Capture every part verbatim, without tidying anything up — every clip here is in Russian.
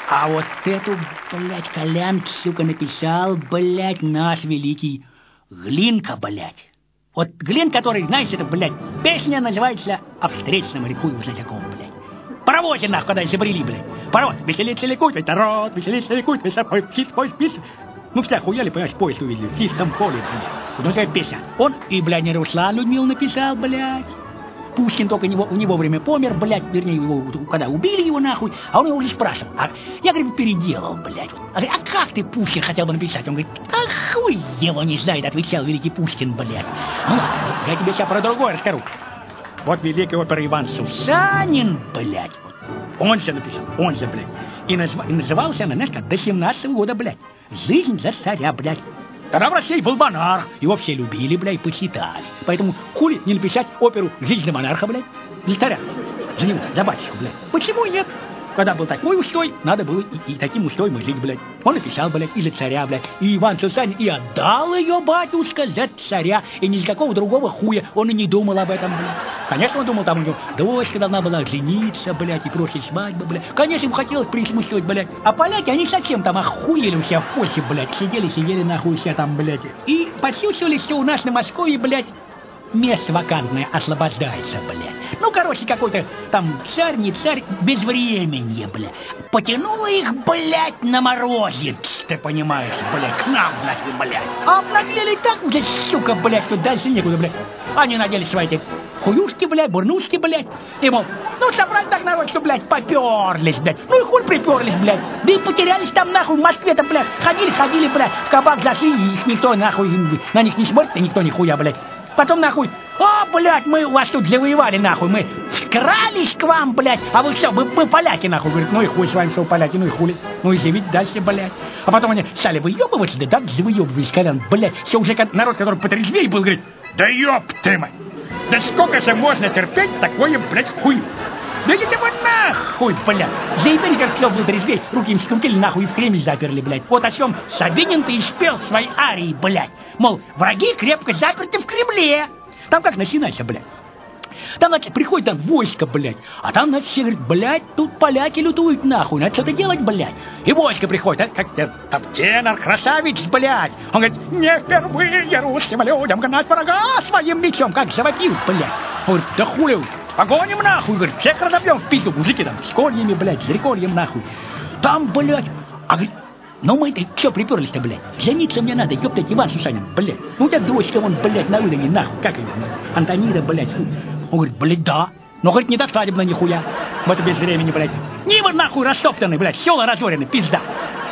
А вот эту, блядь, Колян, сука, написал, блядь, наш великий Глинка, блядь. Вот Глин, который, знаешь, это, блядь, песня называется «А встреть на моряку и узнать о ком», блядь. Паровозе, нахуй, когда изобрели, блядь. Паровоз, веселится ликует, ведь народ, веселится ликует, весь собой, птиц, поезд, птиц. Ну, все охуели, понимаешь, поезд увидели, в чистом поле, блядь. Вот такая песня. Он и, блядь, не Руслан Людмил написал, блядь. Пушкин только не, не вовремя помер, блядь, вернее, его, когда убили его, нахуй, а он его уже спрашивал. А я, говорит, переделал, блядь. А, а как ты, Пушкин, хотел бы написать? Он говорит, а хуй его не знает, отвечал великий Пушкин, блядь. Ну ладно, я тебе сейчас про другое расскажу. Вот великий опера Иван Сусанин, блядь, он же написал, он же, блядь. И, назва, и назывался она, знаешь, как до семнадцатого года, блядь. «Жизнь за царя», блядь. Тогда в России был монарх, его все любили, блядь, почитали. Поэтому хули не написать оперу «Жизнь за монарха», блядь, за царя, за него, за батюшку, блядь. Почему нет? Когда был такой устой, надо было и, и таким устоем и жить, блядь. Он написал, блядь, и за царя, блядь. И Иван Сусанин и отдал ее, батюшка, за царя. И ни за какого другого хуя он и не думал об этом, блядь. Конечно, он думал, там у него дочка должна была жениться, блядь, и прочая свадьба, блядь. Конечно, ему хотелось присмыслить, блядь. А поляки, они совсем там охуели у себя в Польше, блядь. Сидели, сидели нахуй все там, блядь. И почувствовали, что у нас на Москве, блядь, место вакантное освобождается, блядь. Ну, короче, какой-то там царь, не царь, безвременье, блядь. Потянуло их, блядь, на морозец, ты понимаешь, блядь, к нам, блядь, блядь. А обнаглели так уже, сука, блядь, что дальше некуда, блядь. Они надели свои эти хуюшки, блядь, бурнушки, блядь. И, мол, ну, собрать так народ, что, блядь, поперлись, блядь. Ну, и хуй приперлись, блядь. Да и потерялись там, нахуй, в Москве-то, блядь. Ходили, ходили, блядь, в кабак зашли, и их никто, нахуй, на них не смотрит, и никто нихуя, блядь. Потом, нахуй, а, блядь, мы вас тут завоевали, нахуй, мы вкрались к вам, блядь, а вы все, вы, вы поляки, нахуй, говорит, ну и хуй с вами, что поляки, ну и хули, ну и живите дальше, блядь. А потом они стали выебываться, да так завыебывались, Колян, блядь, все уже народ, который потрезвее был, говорит, да ёб ты мать, да сколько же можно терпеть такое, блядь, хуй. Да идите вы нахуй, блядь. Заебали, как все был трезвей, руки им скрутили нахуй и в Кремль заперли, блядь. Вот о чем Сабинин-то и спел в своей арии, блядь. Мол, враги крепко заперты в Кремле. Там как начинается, блядь. Там, значит, приходит там войско, блядь. А там, значит, все говорят, блядь, тут поляки лютуют, нахуй. Надо что-то делать, блядь. И войско приходит, а, как там тенор, красавец, блядь. Он говорит, не впервые русским людям гнать врага своим мечом, как завопил, блядь. Он говорит, да хули, погоним нахуй, говорит, всех разобьем в пизду, мужики там, с кольями, блядь, с рекольем, нахуй. Там, блядь, а говорит, ну мы-то что приперлись-то, блядь? Жениться мне надо, ёптать, Иван Сусанин, блядь. Ну у тебя дочка, вон, блядь, на выдане, нахуй, как ее, Антонида, блядь. Он говорит, блядь, да. Но, говорит, не так свадебно нихуя. В это без времени, блядь. Нива, нахуй, растоптанный, блядь, села разоренный, пизда.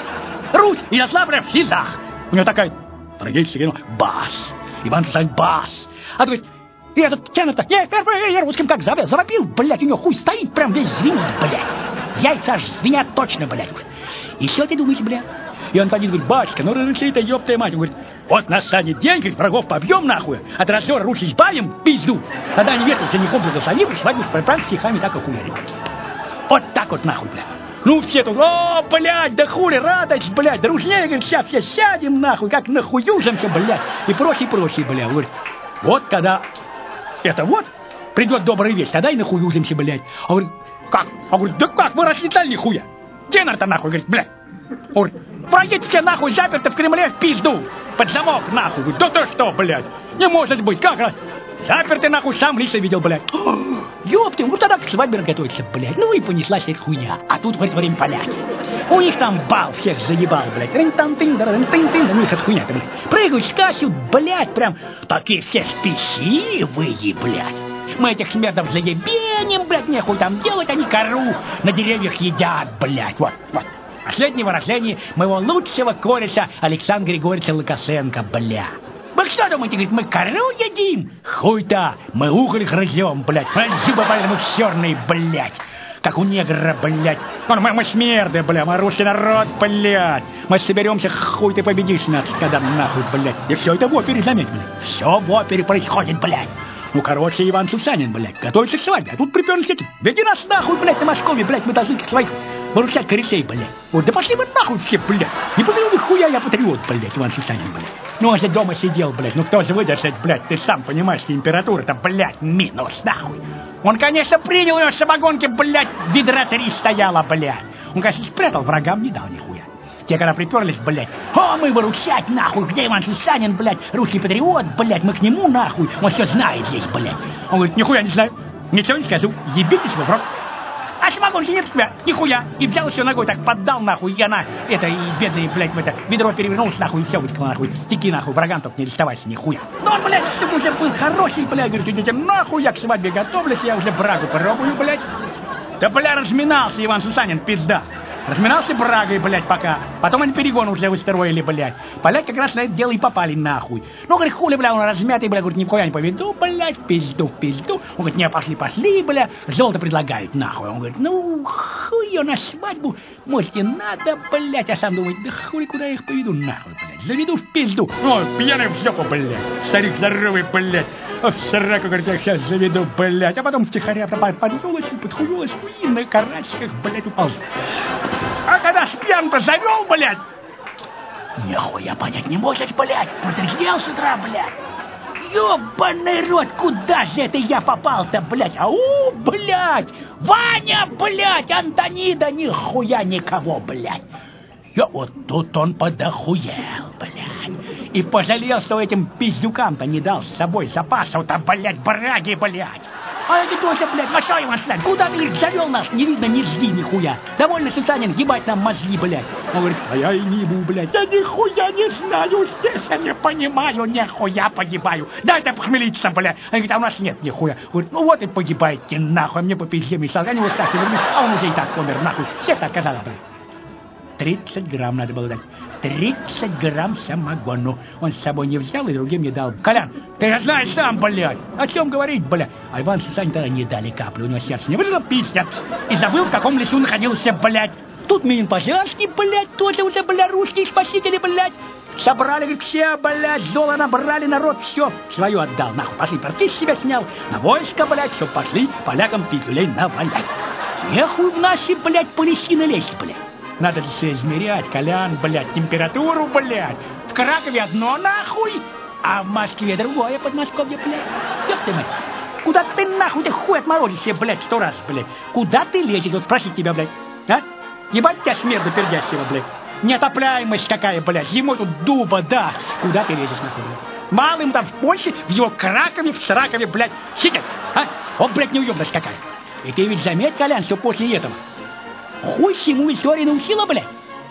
Русь, Ярослав, блядь, в слезах. У него такая трагедия, бас. Иван Сусанин, бас. А говорит, и этот тянут-то, я впервые русским как завопил, блядь, у него хуй стоит, прям весь звенит, блядь. Яйца аж звенят точно, блядь. И что ты думаешь, блядь? И он один говорит, батюшка, ну разреши-то, ёптая мать. Он говорит, вот настанет день, говорит, врагов побьем нахуй, от раздора Русь избавим, пизду. Тогда они вертят женихом благословив, свадьбу с припран стихами так охуяли. Вот так вот нахуй, блядь. Ну все тут, о, блядь, да хули, радость, блядь, дружнее, говорит, сейчас все сядем нахуй, как нахуюжимся, блядь. И прочее, прочее, блядь. Говорит, вот когда это вот придет добрая весть, тогда и нахуюжимся, блядь. А говорит, как? А говорит, да как, вы расследали нихуя? Тенор-то нахуй, говорит, блядь. Он говорит, враги все нахуй заперты в Кремле в пизду. Под замок нахуй. Говорит, да ты что, блядь? Не может быть, как раз? Заперты нахуй, сам лично видел, блядь. Ёпты, ну тогда к свадьбе готовится, блядь. Ну и понеслась эта хуйня. А тут в это время поляки. У них там бал всех заебал, блядь. Рын-тан-тын-тын-тын-тын. Ну их эта хуйня-то, блядь. Прыгают, скачут, блядь, прям такие все спесивые, блядь. Мы этих смердов заебеним, блядь, нехуй там делать, они кору на деревьях едят, блядь. Вот, вот. Последнее выражение моего лучшего кореша Александра Григорьевича Лукашенко, бля. Вы что думаете, говорит, мы кору едим? Хуй-то, мы уголь грызем, блядь. Зубы, блядь, мы черные, блядь. Как у негра, блядь. Мы, мы смерды, блядь, мы русский народ, блядь. Мы соберемся, хуй ты победишь нас, когда нахуй, блядь. И все это в опере, заметь, блядь. Все в опере происходит, блядь. Ну, короче, Иван Сусанин, блядь, готовится к свадьбе. А тут приперлись эти. Веди нас нахуй, блядь, на Москве, блядь, мы должны своих выручать корейцей, блядь. Вот, да пошли вы нахуй все, блядь. Не поверю, нихуя я патриот, блядь, Иван Сусанин, блядь. Ну, он же дома сидел, блядь. Ну, кто же выдержит, блядь, ты сам понимаешь, температура-то, блядь, минус, нахуй. Он, конечно, принял ее с самогонки, блядь, ведра три стояла, блядь. Он, конечно, спрятал, врагам не дал нихуя. Те, когда приперлись, блядь, о, мы выручать, нахуй, где Иван Сусанин, блядь, русский патриот, блядь, мы к нему, нахуй, он все знает здесь, блядь. Он говорит, нихуя не знаю, ничего не скажу, ебитесь вы в рот. А самогонки нет у тебя, нихуя. И взял все ногой, так поддал, нахуй, и она, это, и бедный, блядь, в это, ведро перевернулся, нахуй, и все высказал, нахуй. Теки, нахуй, врагам только не доставайся, нихуя. Но он, блядь, сука, уже был хороший, блядь, говорит, идите нахуй, я к свадьбе готовлюсь, я уже брагу пробую, блядь. Да, бля, разминался Иван Сусанин, пизда. Разминался брагой, блядь, пока. Потом они перегон уже выстроили, блядь. Поляки как раз на это дело и попали, нахуй. Ну, говорит, хули, бля, он размятый, бля, говорит, нихуя не поведу, блядь, в пизду, в пизду. Он говорит, не, пошли, пошли, бля, золото предлагают, нахуй. Он говорит, ну, хуй ее на свадьбу, может, и надо, блядь. А сам думает, да хули, куда я их поведу, нахуй, блядь. Заведу в пизду. О, пьяный в жопу, блядь. Старик здоровый, блядь. О, в сраку, говорит, я их сейчас заведу, блядь. А потом втихаря под елочку, под хуёлочку и на карачках, блядь, упал. А когда спьян-то завел, блядь, нихуя понять не можешь, блядь, подождел с утра, блядь. Ёбаный рот, куда же это я попал-то, блядь? Ау, блядь, Ваня, блядь, Антонида, нихуя никого, блядь. Я вот тут он подохуел, блядь. И пожалел, что этим пиздюкам-то не дал с собой запасов-то, блядь, браги, блядь. А это тоже, блядь, а что, Иван Сусанин, куда ты их завел нас? Не видно, не жди нихуя. Довольно, Сусанин, ебать нам мозги, блядь. Он говорит, а я и не ебу, блядь. Я нихуя не знаю, здесь я не понимаю, нихуя погибаю. Дай-то похмелиться, блядь. Он говорит, а у нас нет нихуя. Говорит, ну вот и погибайте, нахуй, мне по пизде мешал. Они вот так и вернусь, а он уже и так помер, нахуй. Всех так сказала, блядь. тридцать грамм надо было дать. тридцать грамм самогону. Он с собой не взял и другим не дал. Колян, ты же знаешь сам, блядь. О чем говорить, блядь? А Иван Сусанин тогда не дали каплю. У него сердце не выжило, пиздец. И забыл, в каком лесу находился, блядь. Тут Минин-Пожарский, блядь, тоже уже, блядь, русские спасители, блядь. Собрали, говорит, все, блядь, золо набрали, народ, все. Свое отдал, нахуй. Пошли, парти с себя снял. На войско, блядь, все, пошли полякам пиздюлей навалять. Нехуй в наши, блядь, полисины лезть, блядь. Надо же все измерять, Колян, блядь, температуру, блядь. В Кракове одно, нахуй, а в Москве другое, Подмосковье, блядь. Ёб ты мать. Куда ты, нахуй, ты хуй отморозишься, блядь, сто раз, блядь. Куда ты лезешь, вот спросить тебя, блядь, а? Ебать тебя смерду пердящего, блядь. Неотопляемость какая, блядь. Зимой тут дуба, да. Куда ты лезешь, нахуй, блядь? Малым там в Польше, в его Кракове, в Сракове, блядь, сидят, а? Вот, блядь, неуемность какая. И ты ведь заметь, Колян, что после этого хуй всему история научила, блядь.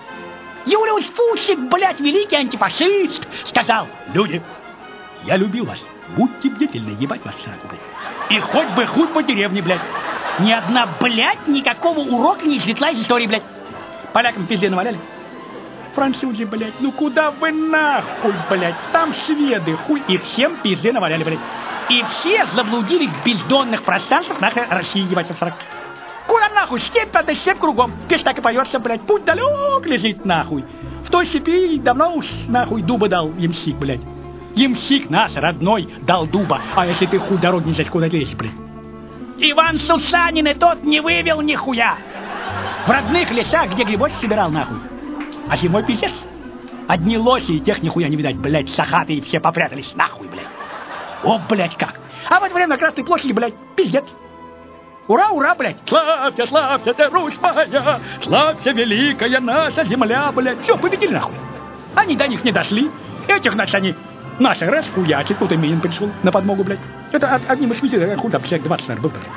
Юлиус Фусик, блядь, великий антифашист, сказал, люди, я любил вас, будьте бдительны, ебать вас сраку, блядь. И хоть бы хуй по деревне, блядь. Ни одна, блядь, никакого урока не извлекла из истории, блядь. Полякам пизде наваляли. Французы, блядь, ну куда вы нахуй, блядь. Там шведы, хуй, и всем пизде наваляли, блядь. И все заблудились в бездонных пространствах нахуй России, ебать вас сраку. Куда нахуй? Степь надо, степь кругом. Пеш так и поется, блядь. Путь далек лежит, нахуй. В той степи давно уж, нахуй, дуба дал ямщик, блядь. Ямщик наш, родной, дал дуба. А если ты хуй дороги не знаешь, куда лезешь, блядь? Иван Сусанин и тот не вывел нихуя. В родных лесах, где грибочек собирал, нахуй. А зимой пиздец. Одни лоси и тех нихуя не видать, блядь. Сахатые все попрятались, нахуй, блядь. О, блядь, как. А в это время на Красной площади, блядь, пиздец. Ура, ура, блядь! Славься, славься ты, Русь моя! Славься, великая наша земля, блядь! Все, победили, нахуй! Они до них не дошли. Этих, значит, они наши расхуячат. Тут и Минин пришел на подмогу, блядь. Это одним из визиров, хуй там, человек двадцать, наверное, был, блядь.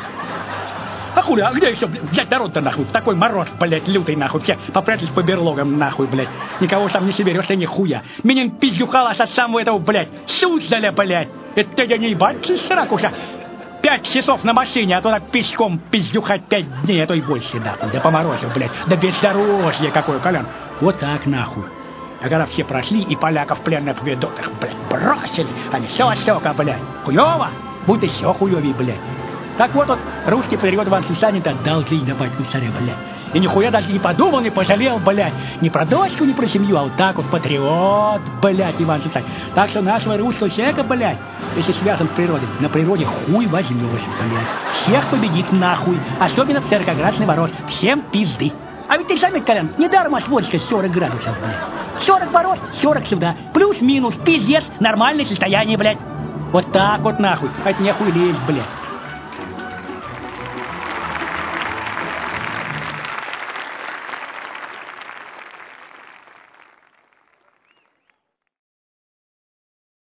А хули, а где еще, блядь, взять народ-то, нахуй? Такой мороз, блядь, лютый, нахуй. Все попрятались по берлогам, нахуй, блядь. Никого там не соберешь, ни хуя. Минин пиздюхалась от самого этого, блядь, Суздаля, блядь. Это я не ебать, сракуша. Пять часов на машине, а то так пешком пиздюхать пять дней, а то и больше, нахуй. Да поморозил, блядь. Да бездорожье какое, Колян. Вот так, нахуй. А когда все прошли, и поляков в пленных ведотах, блядь, бросили, они все отсека, блядь. Хуёво? Будь еще хуёвей, блядь. Так вот, вот русский патриот Иван Сусанин отдал жизнь на батьку царя, блядь. И нихуя даже не подумал, не пожалел, блядь. Ни про дочку, ни про семью, а вот так вот патриот, блядь, Иван Сусанин. Так что нашего русского человека, блядь, если связан с природой, на природе хуй возьмешь, блядь. Всех победит нахуй, особенно в церкоградский мороз. Всем пизды. А ведь ты заметь, Колян, недаром аж водочка сорок градусов, блядь. сорок мороз, сорок сюда. Плюс-минус, пиздец, нормальное состояние, блядь. Вот так вот нахуй. А это нехуй лезть, блядь.